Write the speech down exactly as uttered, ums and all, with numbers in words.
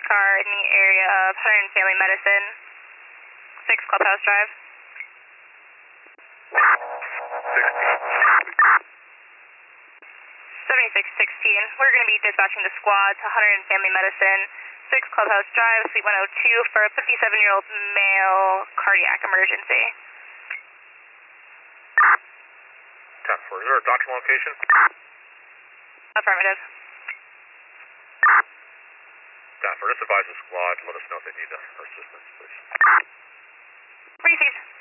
car in the area of Hunter and Family Medicine, six Clubhouse Drive. seventy-six sixteen, we're going to be dispatching the squad to Hunter and Family Medicine, six Clubhouse Drive, Suite one oh two for a fifty-seven-year-old male cardiac emergency. ten four, is there a doctor location? Affirmative. ten four, just advise the squad to let us know if they need our assistance, please. Received.